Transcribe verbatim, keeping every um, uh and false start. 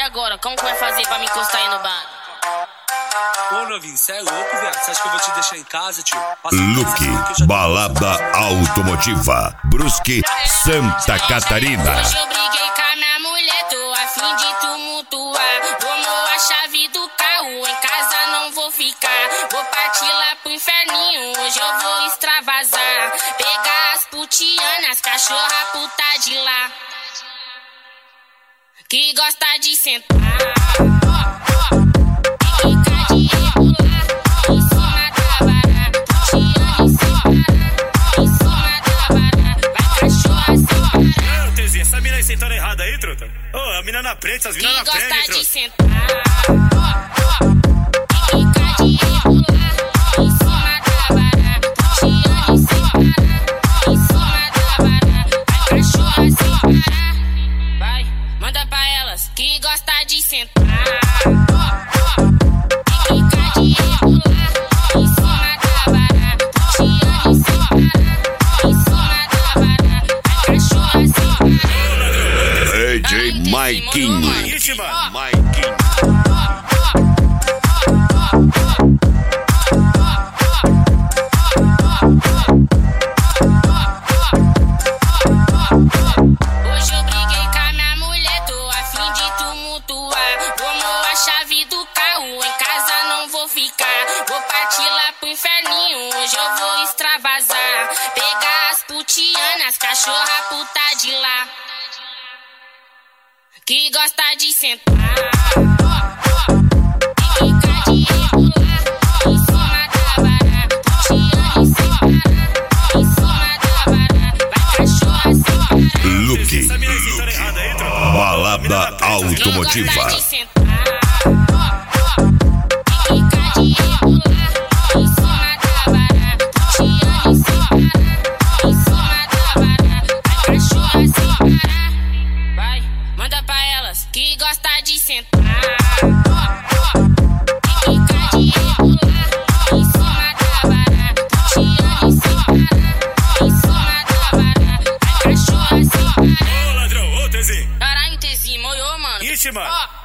agora? Como que vai fazer pra me encostar aí no bar? Ô, novinho, cê é louco, viado? Você acha que eu vou te deixar em casa, tio? Luke, balada automotiva, Brusque, Santa Catarina. Hoje eu briguei com a minha mulher, tô a fim de tumultuar. Tomou a chave do carro, em casa não vou ficar. Vou partir lá pro inferninho, hoje eu vou extravasar. Pegar as putianas, cachorra puta de lá, que gosta de sentar. Essa mina aí sentando errada aí, truta? Ô, oh, a mina na frente, essas minas na frente, truta. Que gosta de sentar, ó, ó, e ficar de rebolar em cima da vara, puxando e sem parar, em cima da vara, vai cachorra sem parar, vai, manda pra elas, que gosta de sentar, ó, ó, e ficar de rebolar em cima da vara, puxando e sem parar, em cima da vara, vai cachorra sem parar. D J Maiquinho. Maiquinho. Hoje eu briguei com a minha mulher, tô a fim de tumultuar. Tomou a chave do carro, em casa não vou ficar. Vou partir lá pro inferninho, hoje eu vou extravasar. Pegar as putianas, cachorra puta de lá, que gosta de sentar, ó, ó, e ficar de rebolar em cima da vara, puxando e sem parar, em cima da vara, vai cachorra sem parar. Luke, balada automotiva. Que gosta de sentar, ó, ó, e ficar de rebolar em cima da vara, puxando e sem parar, em cima da vara, vai cachorra sem parar. Vai, manda pra elas, que gosta de sentar, ó, ó, e ficar de rebolar em cima da vara, puxando e sem parar, em cima da vara, vai cachorra sem parar. Ô, ladrão, ô, Tezinho. Caralho, Tezinho, molhou, mano. Ixi, mano. Ó.